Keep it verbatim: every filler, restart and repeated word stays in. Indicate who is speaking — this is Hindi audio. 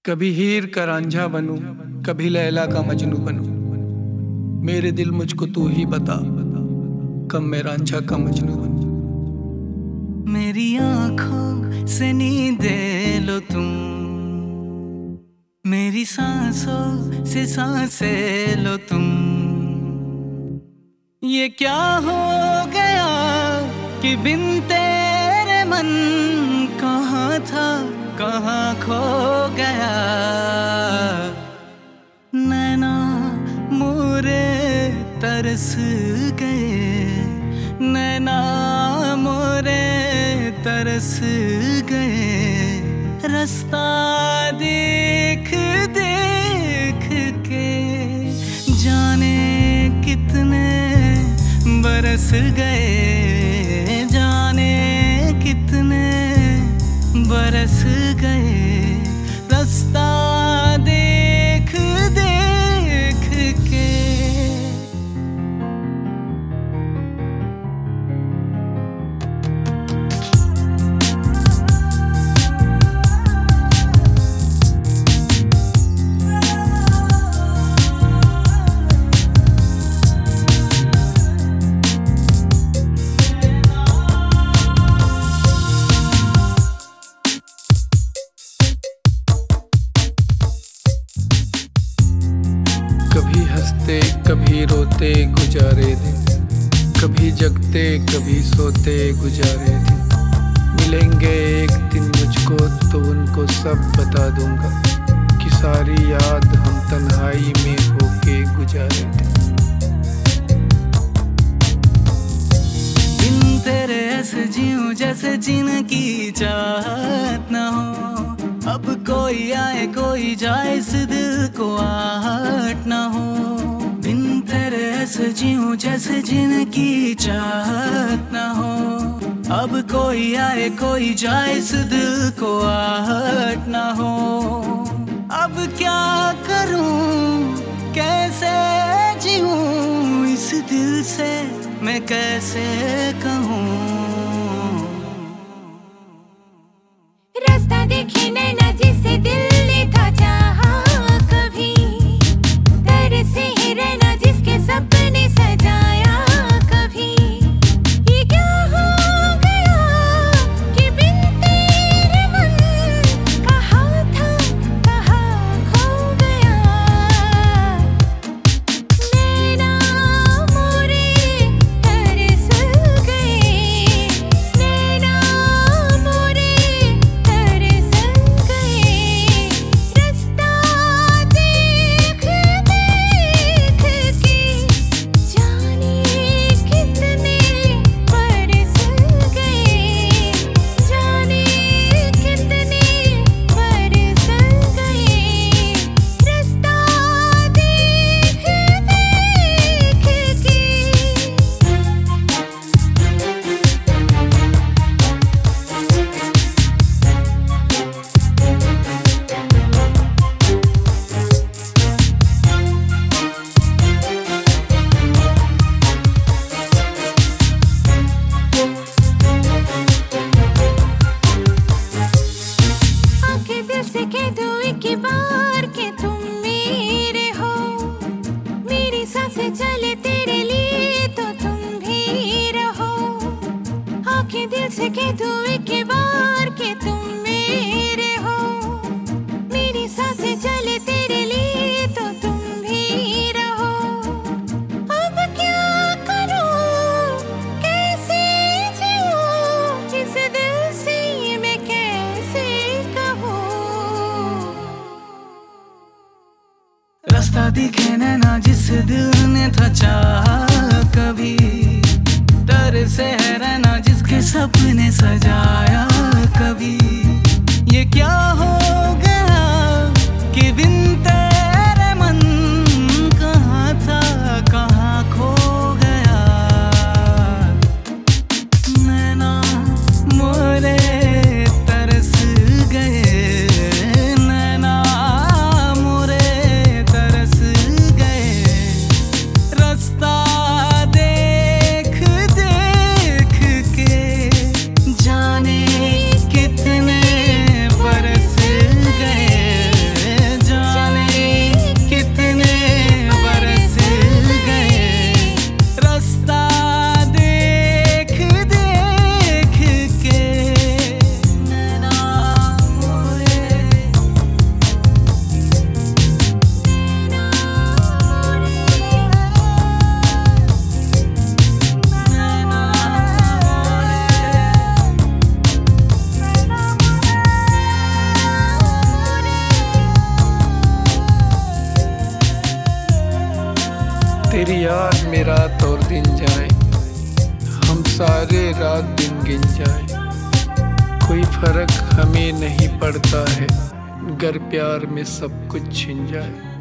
Speaker 1: कभी हीर का रांझा बनूं, कभी लैला का मजनू बनूं। मेरे दिल मुझको तू ही बता, कब मैं रांझा का मजनू बनूं।
Speaker 2: मेरी आंखों से नींदे लो तुम, मेरी सांसों से सांसें लो तुम। ये क्या हो गया कि बिन तेरे मन कहाँ था कहाँ खो गया। नैना मोरे तरस गए, नैना मोरे तरस गए। रास्ता देख देख के जाने कितने बरस गए, जाने कितने बरस गए। रास्ता देख देख के
Speaker 1: हंसते कभी रोते गुजारे दिन, कभी जगते कभी सोते गुजारे दिन। मिलेंगे एक दिन मुझको तो उनको सब बता दूंगा कि सारी याद हम तन्हाई में होके गुजारे थे।
Speaker 2: बिन तेरे ऐसे जीऊं जैसे जीने की चाहत ना हो। अब कोई आए कोई जाए इस दिल को आहट ना हो। बिन तेरे ऐसे जीऊं जैसे जीने की चाहत ना हो। अब कोई आए कोई जाए इस दिल को आहट ना हो। अब क्या करूं कैसे जीऊं इस दिल से मैं कैसे कहूं।
Speaker 3: रास्ता देखे नैना जिसे दिल ने था चाहा कभी, तरसे है रहना जिसके सपने सजाया कभी। ये क्या हो गया कि बिन तेरे मन कहाँ था कहाँ खो गया। नैना मोरे तरस गए, नैना मोरे तरस गए। रास्ता देख देख के जाने कितने बरस गए, जाने कितने बरस गए। रास्ता देख देख के आंखें दिल से कह दो एक बार के तुम मेरे हो। मेरी सांसें चले तेरे लिए तो तुम भी रहो। आंखें दिल से कह दो एक बार के तुम मेरे हो। मेरी सांसें चले तेरे लिए तो तुम भी रहो। अब क्या करूं कैसे जीऊं इस दिल से मैं कैसे कहूं।
Speaker 2: रास्ता दिखे नैना जिस दिल ने था चाहा कभी, तरसे है रहना जिसके सपने सजाया कभी। ये क्या हो गया कि बिन तेरे मन कहाँ था कहाँ खो गया। नैना मोरे तरस गए, नैना मोरे तरस गए। रास्ता देख देख के जाने कितने बरस
Speaker 1: तेरी याद में रात और दिन जाए, हम सारे रात दिन गिन जाए। कोई फर्क हमें नहीं पड़ता है, गर प्यार में सब कुछ छिन जाए।